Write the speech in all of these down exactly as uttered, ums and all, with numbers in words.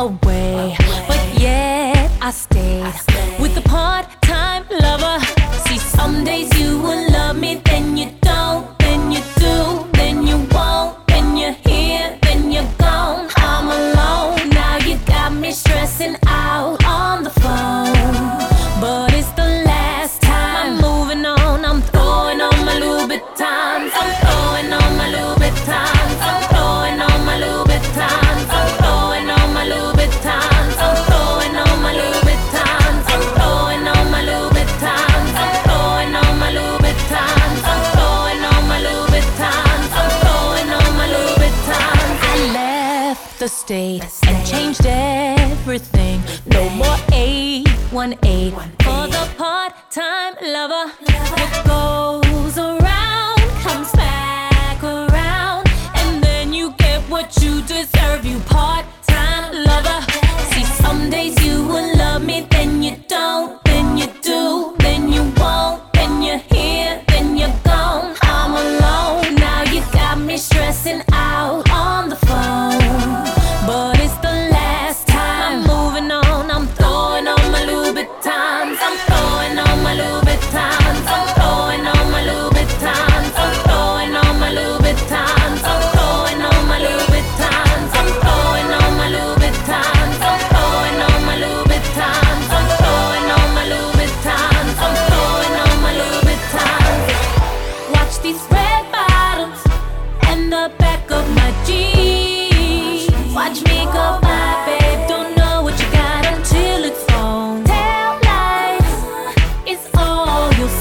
away, but yet I stayed with the part-time lover. See, some days you will love me, then you don't, then you do, then you won't, then you're here, then you're gone. I'm alone, now you got me stressing out on the phone. But it's the last time, I'm moving on, I'm throwing on my Louboutins, I'm throwing on my Louboutins, I'm throwing on my Louboutins, I'm throwing on my Louboutins, I'm throwing on my Louboutins, I'm throwing on my Louboutins, I'm throwing on my Louboutins, I'm throwing on my Louboutins, I'm throwing on my Louboutins. I left the state and changed everything. No more eight one eight for the part-time lover. What goes around comes back around, and then you get what you deserve, you part-time lover. See, some days you will love me, then you don't, then you do, then you won't, then you're here, then you're gone. I'm alone, now you got me stressing out on the phone. But it's the last time, I'm moving on, I'm throwing on my Louboutins, I'm throwing on my Louboutins, I'm throwing on my Louboutins, I'm throwing on my Louboutins, I'm throwing on my Louboutins, I'm throwing on my Louboutins, I'm throwing on my Louboutins, I'm throwing on my Louboutins, I'm throwing on my Louboutins. Watch these red bottoms and the back of my jeans. Watch me go by, babe, don't know what you got until it's on. Tail lights is all you'll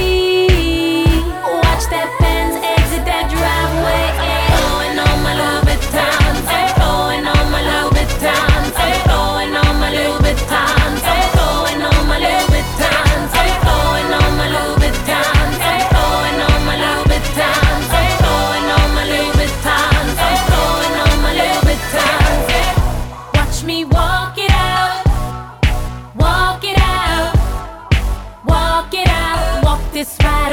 see. Watch that Benz exit that driveway. I'm throwing on my Louboutins, I'm throwing on my Louboutins, I'm throwing on my Louboutins, I'm throwing on my Louboutins, I'm throwing on my Louboutins, I'm throwing on my Louboutins, I'm throwing on my Louboutins, I'm throwing on my Louboutins. Watch me walk it out, walk it out, walk it out, walk this ride.